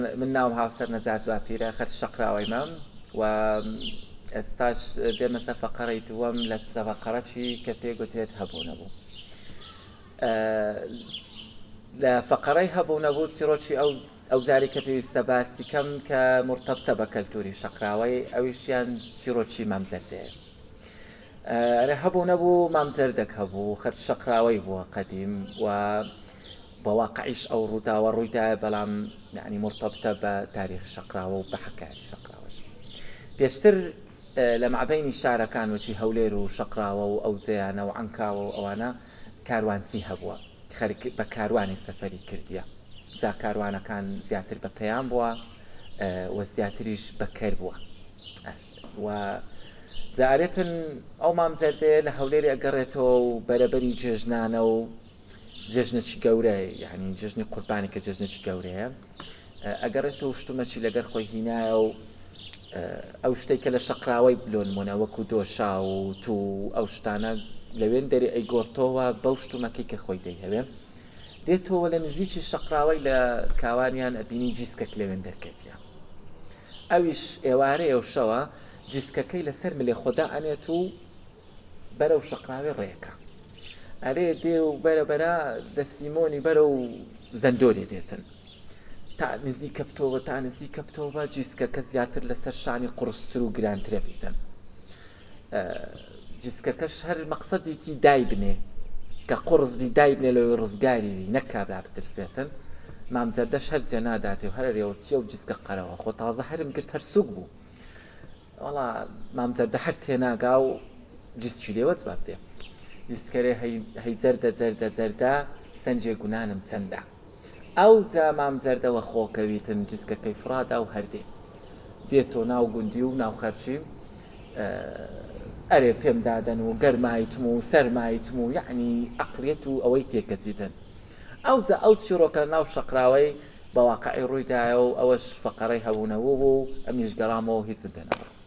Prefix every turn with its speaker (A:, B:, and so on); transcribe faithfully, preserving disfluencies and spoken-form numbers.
A: من ناوم هاوسەر نەزات باپیرە خەر شەقراوەی مەم و ئێستاش دێمە سەر فەقەرەی دووەم لە فەقەرەی کە پێ گوترێت هەبوو نەبوو. لە فەقەرەی هەبوو نەبوو چیرۆکی ئەو ئەو جاری کە پێویستە باسی کەم کە مرتەبتە بە کەلتوری شەقراوەی ئەویشیان چیرۆکی مامزەردەیە. ئەرێ هەبوو نەبوو مامزەردەک هەبوو خەر شەقراوەی بووە قەدیم و بواقعیش ئەو ڕووداوە ڕوویدایە بەڵام یعنی مرتبطە بە تاریخ شەقراوە و بە حەکایەت شەقراوەش. پێشتر لە مابەینی شارەکان وەچی هەولێر و شەقراوە و ئەو جەیانە و عەنکاوە و ئەوانە کاروانچی هەبووە خەریک بە کاروانی سەفەری کردیە. جا کاروانەکان زیاتر بە پەیام بووە و زیاتریش بەکەر بووە و جارێتن ئەو مامزەردەیە لە هەولێری ئەگەڕێتەوە و بەرەبەری جێژنانە و جێژنێکی گەورەیە، یعنی جێژنی قوربانی کە جێژنێکی گەورەیە ئەگەڕێتەوە شتومەکی لەگەر خۆی هینایە و ئەو شتێک کە لە شەقراوەی بلۆنمونە وەکو دۆشا و تو ئەو شتانە لەوێن دەری ئەیگۆڕتەوە بەو شتومەکەی کە خۆی دەیهەوێ دێتەوە لە نزیکی شەقراوەی لە کاوانیان ئەبینی جیسکەک لەوێن دەرکێتە. ئەویش ئێوارەیە و شەوە جیسکەکەی لەسەر ملێ خۆدا ئەنێت و بەرەو شەقراوی ڕێەکە. ئەرێ دێ و بەرەبەرە دەسیمۆنی بەرە و زەندۆرێ دێتن تا نزیکە بتەوە تا نزیکە بتەوە جیسکەکە زیاتر لەسەر شانی قڕستر و گرانترە بیتن. جیسکەکەش هەر مەقسەدێتی دای بنێ کە قڕزی دای بنێ لەوەی ڕزگاری نەکابرا بترسێتن. مامزەردەش هەر جێ ناداتێ و هەر رێوەچیە و جیسکە قەرەوە خۆ تازە هەرم گرت هەر سووک بوو. وەڵا مامزەردە هەر تێناگا و جیسکی لێوە جواب دێ. جیسکەرێ هەی جەردە جەردە جەردە سەنجێ گونانم چەندە. ئەو جا مامزەردەوە خۆکەویتن جیسکەکەی فرادا و هەردێ دێتۆ ناو گوندی و ناو خەرچی ئەرێ پێم دادەن و گەرمایتم و سەرمایتم و یعنی عەقڵیەت و ئەوەی تێکەچیتن. ئەو جا ئەو چیرۆکە ناو شەقراوەی بەواقعی ڕوویدایە و ئەوەش فەقەرەی هەبوونەوە بوو ئەمیش گەڕامەوە هیچ دەنەوە.